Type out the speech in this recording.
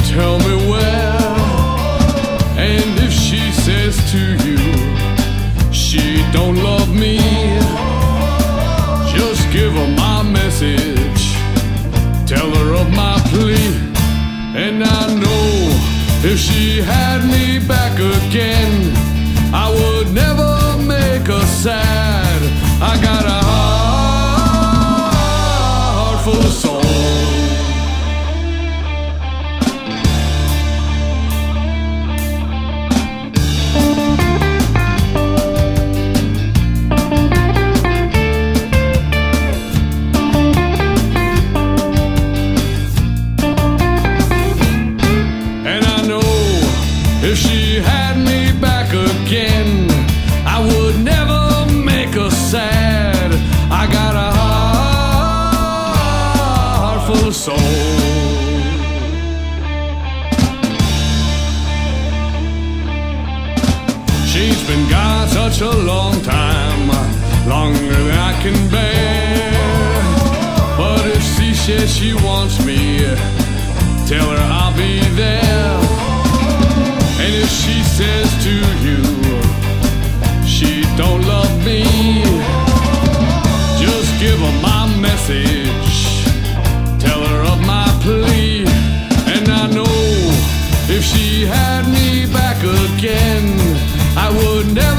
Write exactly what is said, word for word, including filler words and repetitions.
tell me where. And if she says to you she don't love me, just give her my message, tell her of my plea. And I know if she had me back again, I would never make her sad. I got a heart full of soul. If she had me back again, I would never make her sad. I got a heart full of soul. She's been gone such a long time, longer than I can bear. But if she says she wants me, tell her I'll be there. And if she says to you she don't love me, just give her my message, tell her of my plea. And I know if she had me back again, I would never